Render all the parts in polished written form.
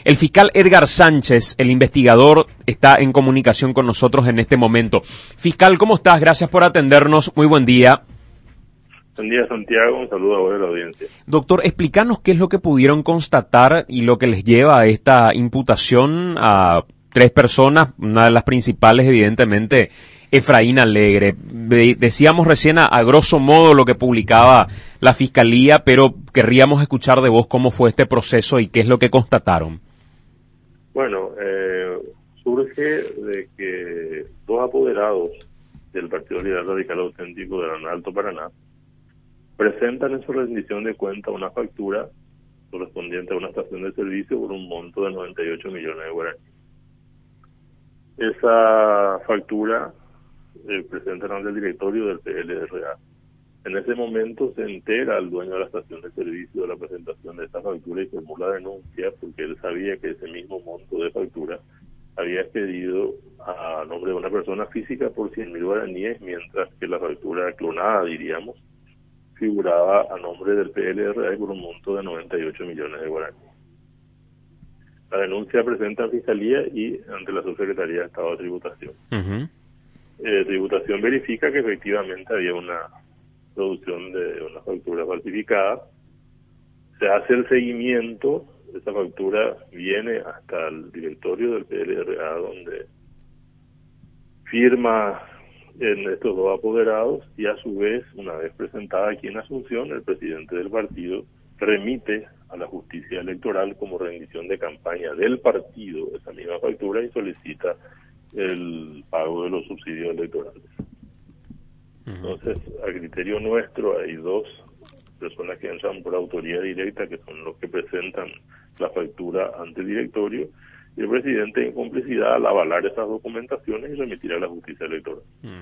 El fiscal Edgar Sánchez, el investigador, está en comunicación con nosotros en este momento. Fiscal, ¿cómo estás? Gracias por atendernos. Muy buen día. Buen día, Santiago. Un saludo a vos de la audiencia. Doctor, explícanos qué es lo que pudieron constatar y lo que les lleva a esta imputación a 3 personas, una de las principales, evidentemente, Efraín Alegre. Decíamos recién a grosso modo lo que publicaba la Fiscalía, pero querríamos escuchar de vos cómo fue este proceso y qué es lo que constataron. Bueno, surge de que 2 apoderados del Partido Liberal Radical Auténtico de Alto Paraná presentan en su rendición de cuenta una factura correspondiente a una estación de servicio por un monto de 98 millones de guaraníes. Esa factura presentan ante el directorio del PLRA. En ese momento se entera al dueño de la estación de servicio de la presentación de esta factura y formula denuncia porque él sabía que ese mismo monto de factura había expedido a nombre de una persona física por 100.000 guaraníes, mientras que la factura clonada, diríamos, figuraba a nombre del PLRA por un monto de 98 millones de guaraníes. La denuncia presenta a Fiscalía y ante la Subsecretaría de Estado de Tributación. Tributación verifica que efectivamente había una producción de una factura falsificada. Se hace el seguimiento, esa factura viene hasta el directorio del PLRA, donde firma en estos 2 apoderados y a su vez, una vez presentada aquí en Asunción, el presidente del partido remite a la justicia electoral como rendición de campaña del partido esa misma factura y solicita el pago de los subsidios electorales. Entonces, a criterio nuestro, hay 2 personas que entran por autoría directa, que son los que presentan la factura ante el directorio, y el presidente en complicidad al avalar esas documentaciones y remitir a la justicia electoral.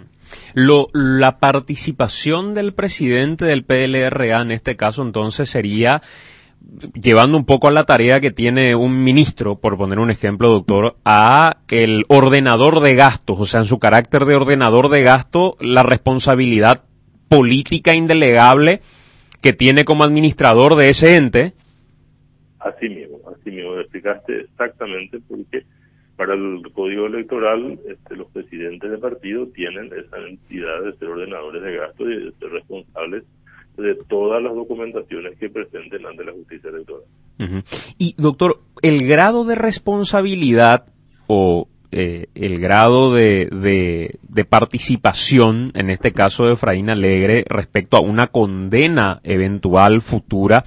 La participación del presidente del PLRA en este caso entonces sería llevando un poco a la tarea que tiene un ministro, por poner un ejemplo, doctor, a el ordenador de gastos, o sea, en su carácter de ordenador de gasto, la responsabilidad política indelegable que tiene como administrador de ese ente. Así mismo, lo explicaste exactamente, porque para el Código Electoral los presidentes de partido tienen esa entidad de ser ordenadores de gastos y de ser responsables de todas las documentaciones que presenten ante la justicia electoral. Y, doctor, el grado de responsabilidad o el grado de participación, en este caso de Efraín Alegre, respecto a una condena eventual futura,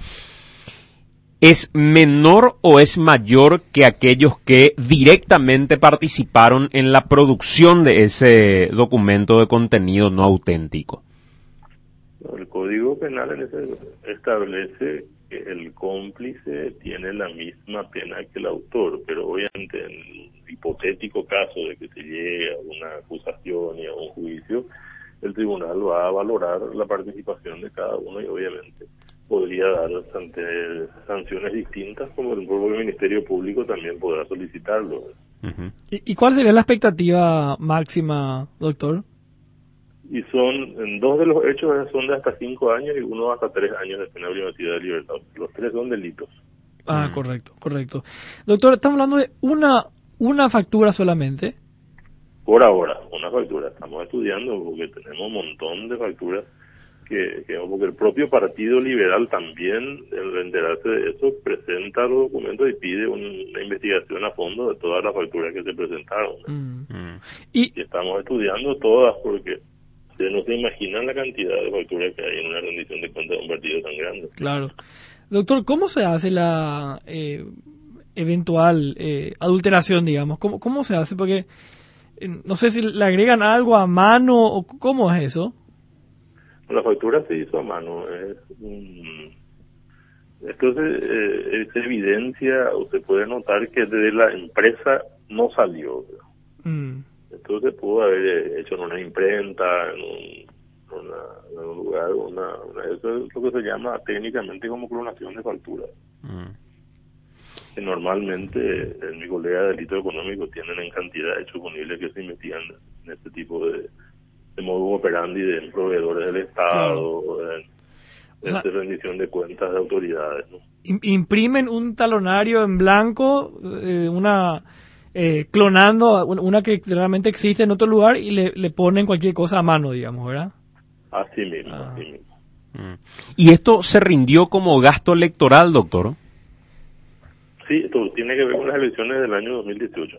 ¿es menor o es mayor que aquellos que directamente participaron en la producción de ese documento de contenido no auténtico? El Código Penal establece que el cómplice tiene la misma pena que el autor, pero obviamente en el hipotético caso de que se llegue a una acusación y a un juicio, el tribunal va a valorar la participación de cada uno y obviamente podría dar sanciones distintas, como el propio Ministerio Público también podrá solicitarlo. ¿Y cuál sería la expectativa máxima, doctor? Y en 2 de los hechos son de hasta 5 años y uno hasta 3 años de pena privativa de libertad. Los 3 son delitos. Correcto. Doctor, estamos hablando de una factura solamente. Por ahora, una factura. Estamos estudiando porque tenemos un montón de facturas porque el propio Partido Liberal también, al enterarse de eso, presenta los documentos y pide una investigación a fondo de todas las facturas que se presentaron. Y estamos estudiando todas porque no se imaginan la cantidad de facturas que hay en una rendición de cuentas de un partido tan grande. Claro. Doctor, ¿cómo se hace la eventual adulteración, digamos? ¿Cómo se hace? Porque no sé si le agregan algo a mano o cómo es eso. La factura se hizo a mano. Esto se evidencia o se puede notar que desde la empresa no salió. Esto se pudo haber hecho en una imprenta, en un lugar, eso es lo que se llama técnicamente como clonación de factura. Que normalmente mi colega de delito económico tienen en cantidad hechos punibles que se investigan en este tipo de modus operandi de proveedores del Estado. rendición de cuentas de autoridades, ¿no? Imprimen un talonario en blanco, clonando una que realmente existe en otro lugar y le ponen cualquier cosa a mano, digamos, ¿verdad? Así mismo, así mismo. ¿Y esto se rindió como gasto electoral, doctor? Sí, esto tiene que ver con las elecciones del año 2018.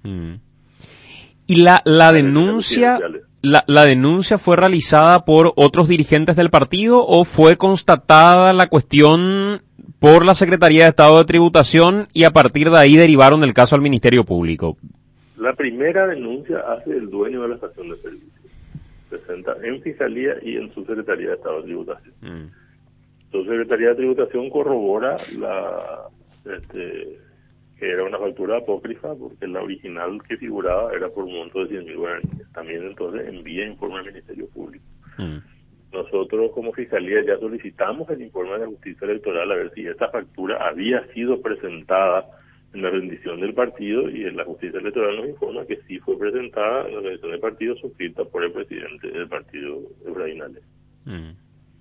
¿Y la denuncia, la denuncia fue realizada por otros dirigentes del partido o fue constatada la cuestión por la Secretaría de Estado de Tributación y a partir de ahí derivaron el caso al Ministerio Público? La primera denuncia hace el dueño de la estación de servicio. Presenta en Fiscalía y en su Secretaría de Estado de Tributación. Su Secretaría de Tributación corrobora que era una factura apócrifa porque la original que figuraba era por un monto de 100.000 guaraníes. También entonces envía informe al Ministerio Público. Nosotros como Fiscalía ya solicitamos el informe de la Justicia Electoral a ver si esta factura había sido presentada en la rendición del partido, y en la Justicia Electoral nos informa que sí fue presentada en la rendición del partido suscrita por el presidente del partido, Efraín Alegre.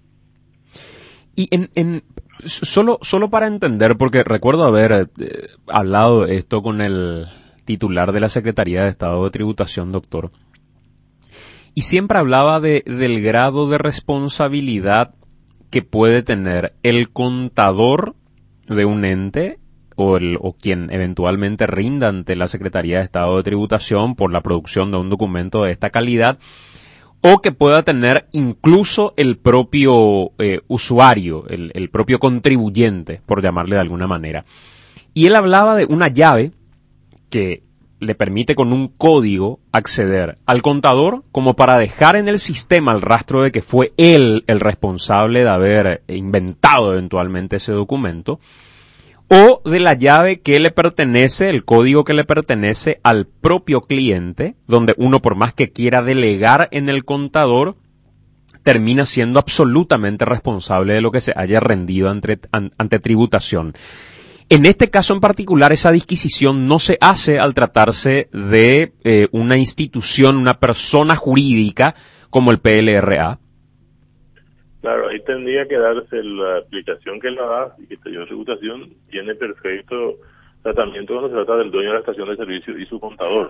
Y solo para entender, porque recuerdo haber hablado esto con el titular de la Secretaría de Estado de Tributación, doctor, y siempre hablaba del grado de responsabilidad que puede tener el contador de un ente o quien eventualmente rinda ante la Secretaría de Estado de Tributación por la producción de un documento de esta calidad, o que pueda tener incluso el propio usuario, el propio contribuyente, por llamarle de alguna manera. Y él hablaba de una llave que le permite con un código acceder al contador como para dejar en el sistema el rastro de que fue él el responsable de haber inventado eventualmente ese documento, o de la llave que le pertenece, el código que le pertenece al propio cliente, donde uno, por más que quiera delegar en el contador, termina siendo absolutamente responsable de lo que se haya rendido ante tributación. En este caso en particular, esa disquisición no se hace al tratarse de una institución, una persona jurídica como el PLRA. Claro, ahí tendría que darse la explicación que él da, y que esta tributación tiene perfecto tratamiento cuando se trata del dueño de la estación de servicio y su contador.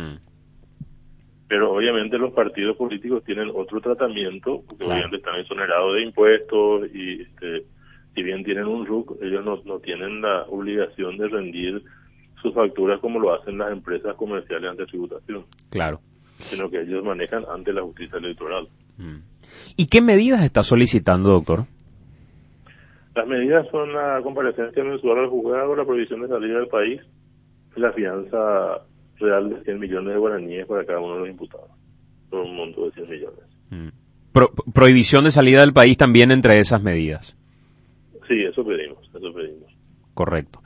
Pero obviamente los partidos políticos tienen otro tratamiento, porque obviamente están exonerados de impuestos y si bien tienen un RUC, ellos no tienen la obligación de rendir sus facturas como lo hacen las empresas comerciales ante tributación. Claro. Sino que ellos manejan ante la justicia electoral. ¿Y qué medidas está solicitando, doctor? Las medidas son la comparecencia mensual al juzgado, la prohibición de salida del país y la fianza real de 100 millones de guaraníes para cada uno de los imputados, por un monto de 100 millones. Prohibición de salida del país también entre esas medidas. Sí, eso pedimos. Correcto.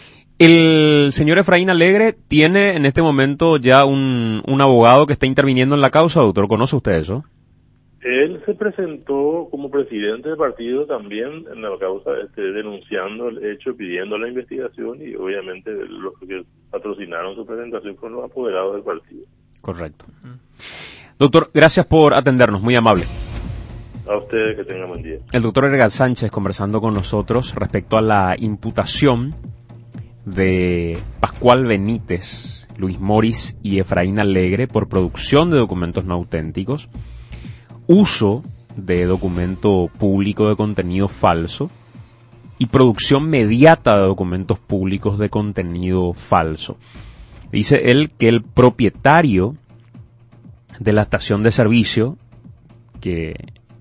El señor Efraín Alegre tiene en este momento ya un abogado que está interviniendo en la causa, doctor. ¿Conoce usted eso? Él se presentó como presidente del partido también en la causa, denunciando el hecho, pidiendo la investigación, y obviamente los que patrocinaron su presentación fueron los apoderados del partido. Correcto. Doctor, gracias por atendernos, muy amable. A ustedes, que tengan buen día. El doctor Edgar Sánchez conversando con nosotros respecto a la imputación de Pascual Benítez, Luis Moris y Efraín Alegre por producción de documentos no auténticos, uso de documento público de contenido falso y producción mediata de documentos públicos de contenido falso. Dice él que el propietario de la estación de servicio, que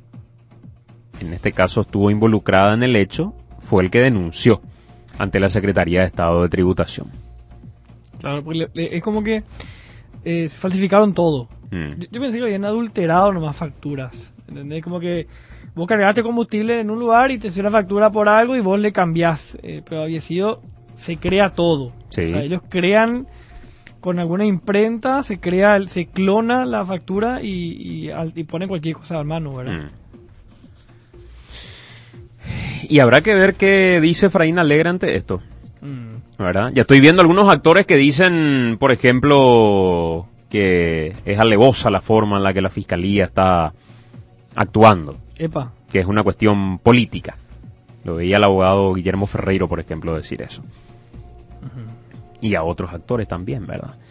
en este caso estuvo involucrada en el hecho, fue el que denunció ante la Secretaría de Estado de Tributación. Claro, porque es como que falsificaron todo. Yo pensé que habían adulterado nomás facturas, ¿entendés? Como que vos cargaste combustible en un lugar y te hicieron la factura por algo y vos le cambiás, pero había sido, se crea todo. Sí. O sea, ellos crean con alguna imprenta, se clona la factura y ponen cualquier cosa a mano, ¿verdad? Y habrá que ver qué dice Efraín Alegre ante esto, ¿verdad? Ya estoy viendo algunos actores que dicen, por ejemplo, que es alevosa la forma en la que la Fiscalía está actuando. Epa. que es una cuestión política. Lo veía el abogado Guillermo Ferreiro, por ejemplo, decir eso. Y a otros actores también, ¿verdad?